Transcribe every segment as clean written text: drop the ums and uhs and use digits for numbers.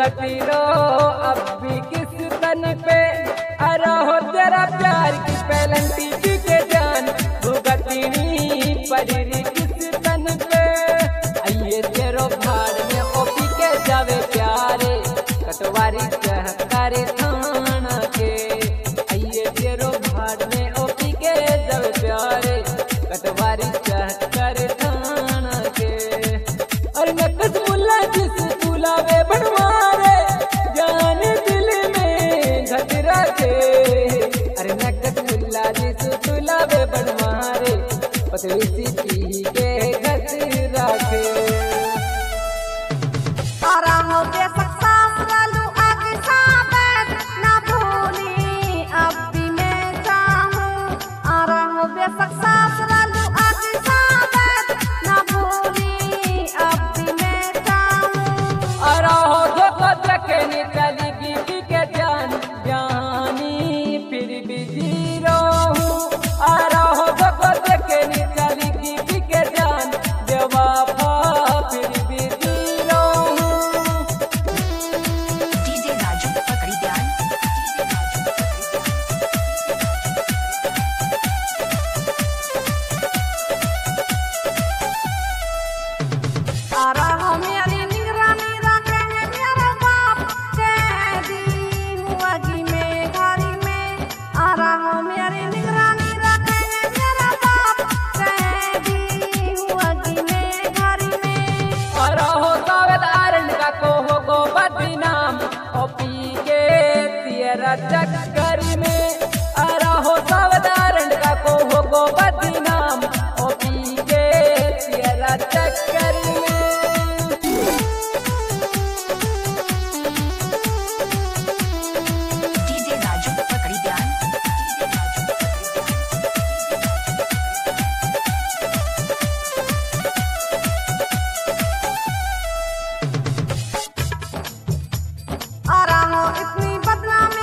भुगती रो अब भी किस तन पे, अरे हो तेरा प्यार की पेलंटी पी के जान भुगती नी पड़ी किस तन पे। आइए तेरो भाड़ में ओपी के जावे प्यारे कटवारी चहकारे थाना के। आइए तेरो भाड़ में ओपी के जावे प्यारे कटवारी चहकारे थाना के। और नकद मुल्ला जिस तुलावे बनवारे जान दिल में घटरा के। अरे नकद मुल्ला जिस तुलावे बनवारे पतली सी पी के घटरा के। चक्कर में अरा हो सावधारण का को हो गो बदनाम ओपी के तेरा चक्कर में। डीजे राजू पकड़ी ध्यान। अरा हो इतनी बदनामी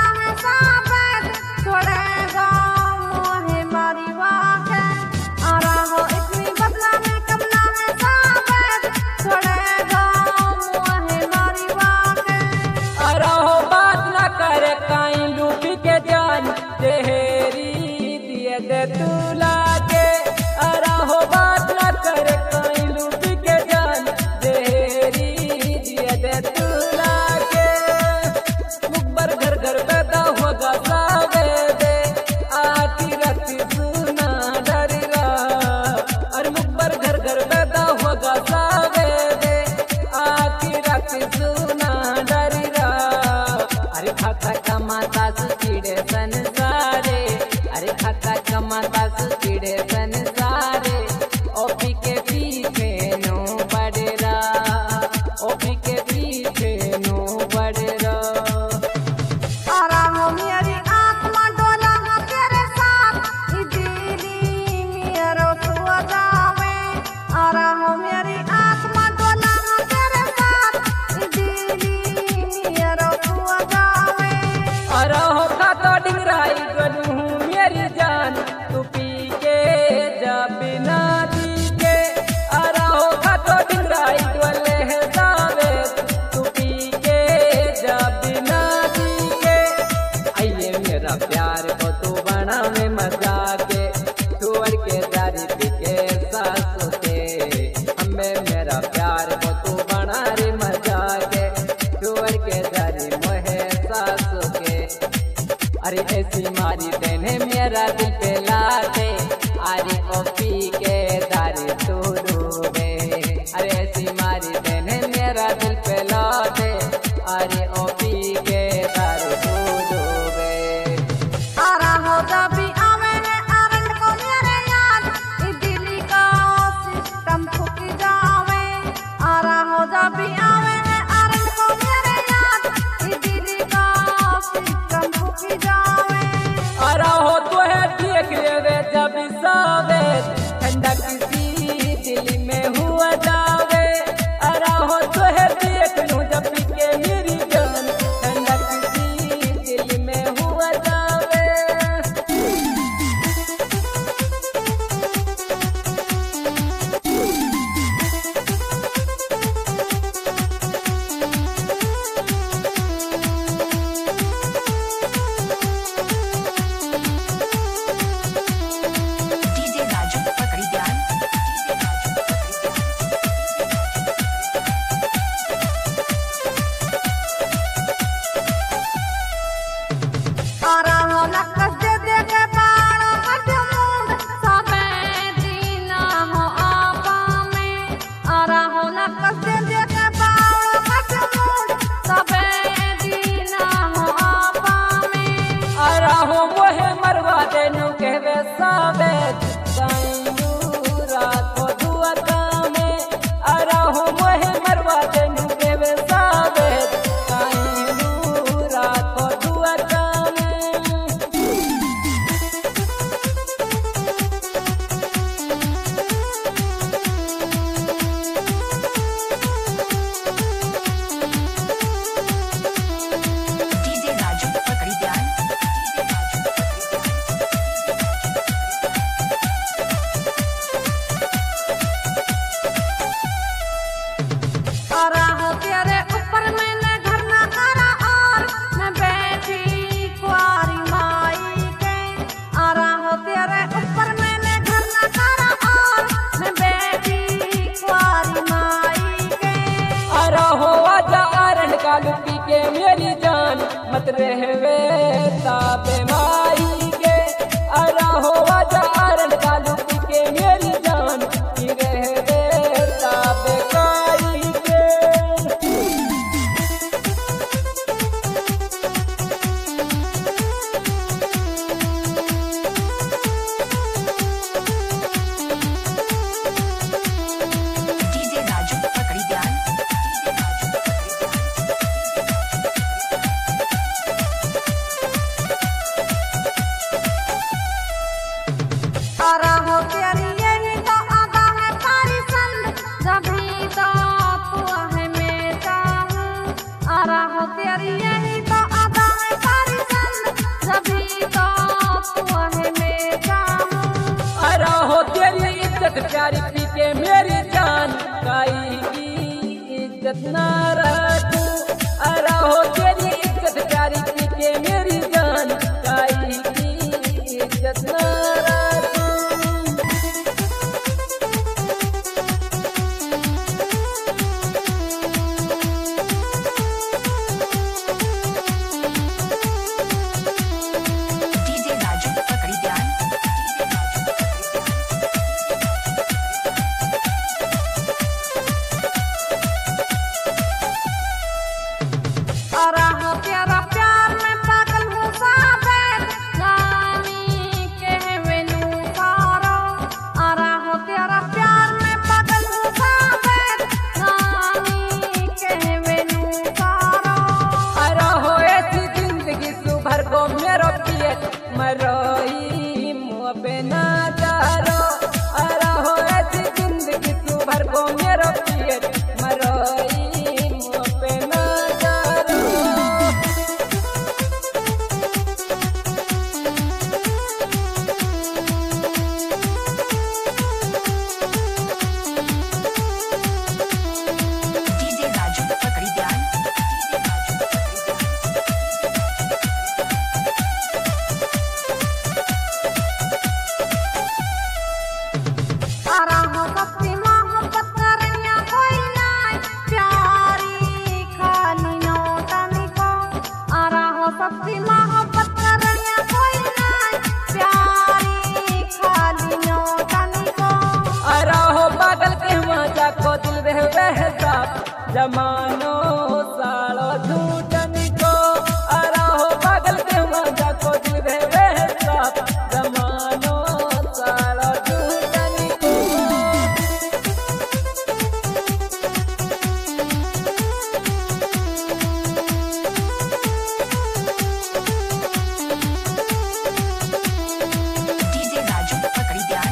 तुला के। अरा हो बात न करे कहीं लूट के जान देरी दिए दे तुला के। मुकबर घर घर पैदा होगा सावे दे आती रति सुना डरी रहा। अरे मुकबर घर घर पैदा होगा सावे दे आती रति सुना डरी रहा। अरे खाता कमाता सुचिड़े संसारे, अरे खाता कमाता सुचिड़े संसारे ओपी के पीछे नो बढ़ेरा, ओपी के पीछे नो बढ़ेरा। अरा हो मेरी आत्मा डोला तेरे साथ दिली मेरा सुआ जावे। अरा हो मेरी आत्मा डोला तेरे साथ दिली मेरा सुआ जावे। अरा हो खाता डिंगराई गलू मेरी जान तू पी के जा बिना दी के। अरा हो खातो डिंगराई डोले है जावे तू पी के जा बिना दी के। आइए मेरा प्यार को तू बना में मजा के तुअर के दारी पी के सासू के। हमें मेरा प्यार को तू बना रे मजा के तुअर के दारी मोहे सासू के। अरे ऐसी मारी देने मेरा दिल पे लाते, अरे ओपी के दारी तू डूबे। अरे ऐसी मारी देने मेरा दिल पे लाते, अरे ओपी के दारी तू डूबे। अरा हो जब भी आवे है आरंड को मेरे याद दिल्ली का सिस्टम फूक जावे। अरा हो जब भी आवे है आरंड को मेरे याद दिल्ली का सिस्टम फूक जावे। अरा हो तो है मत रहवे ताबे माई के अरा हो जारन कालू के मेरी जान की रहवे ताबे काई के DJ Raju पकड़ी ध्यान आरा हो तेरी यही तो आदा है तारी संग जभी तो तू है मैं चाहूं आरा हो तेरी यही तो आदा है तारी संग जभी तो तू है मैं चाहूं अरा हो तेरी इज्जत प्यारी पी के मेरी जान काई की इज्जत ना रखूं अरा हो तेरी इज्जत प्यारी पी के मेरी जान काई की इज्जत ना रखूं DJ Raju पकड़ी ध्यान आरा हो तेरा प्यार में पागल हूँ साबेर जानी के वेनू सारो आरा हो तेरा प्यार में पागल हूँ साबेर जानी के वेनू सारो अरा हो ऐसी जिंदगी सुभर को मेरो पिए मरोई मुँह पे ना जारो अरा हो ऐसी जिंदगी सुभर को मेरो पिए मरोई मुँह पे ना जारो DJ Raju पकड़ी ध्यान आरा हो सच्ची मोहब्बत करनिया कोई नाय प्यारी खाली नौटनी को आरा हो सच्ची मोहब्बत करनिया कोई नाय प्यारी खाली नौटनी को अरा हो पागल के मजा को दिल रहवे है साफ जमानो सालो झूठन को अरा हो पागल के मजा को दिल रहवे है साफ जमानो सालो झूठन को DJ Raju पकड़ी ध्यान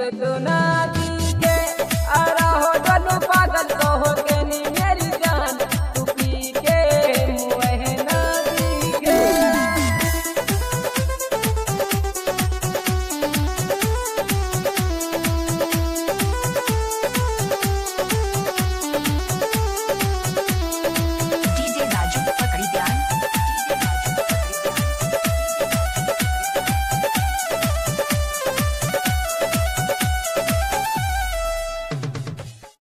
तो ना दिखे। अरे हो डोलू पागल तो हो के नी मेरी